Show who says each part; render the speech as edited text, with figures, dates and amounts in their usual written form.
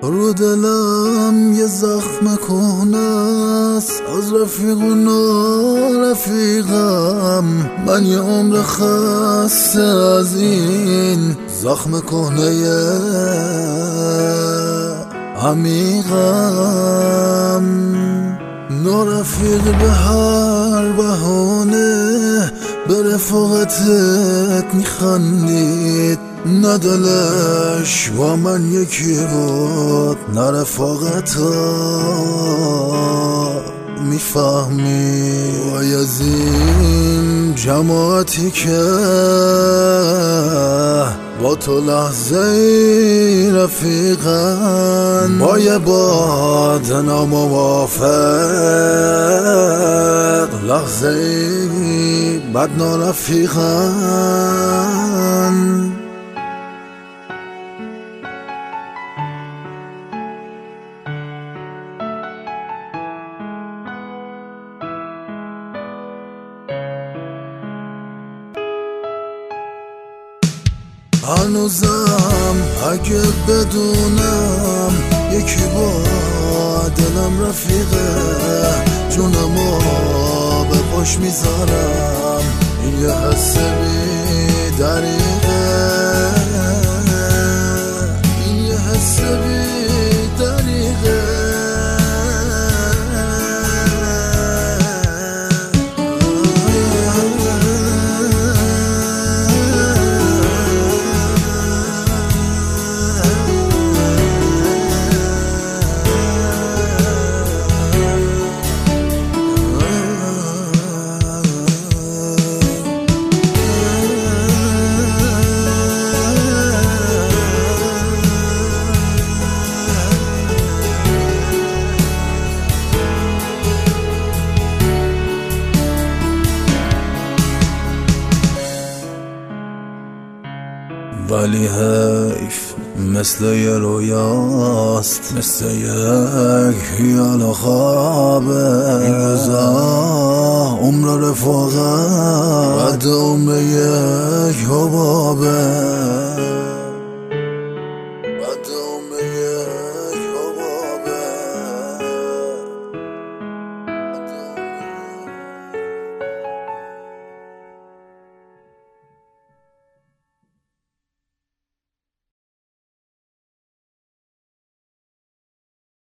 Speaker 1: رو دلم یه زخم کهنه است از رفیق و نارفیقم. من یه عمر خسته از این زخم کهنه عمیقم. نارفیق به هر بهانه به رفاقتت میخندید، نه دلش با من یکی بود نه رفاقتا میفهمی. وای از این جماعتی که با تو لحظه ای رفیقن، با یه باد ناموافق لحظه ای بد نارفیقن. هنوزم اگه بدونم یکی با دلم رفیقه، جونمو به پاش میذارم. این یه حس بی دریغه، این یه حس بی دریغه. ولی حیف مثل یه رویاست، مثل یک خیال و خوابه. این روزا عمر رفاقت بعد عمر یک حبابه.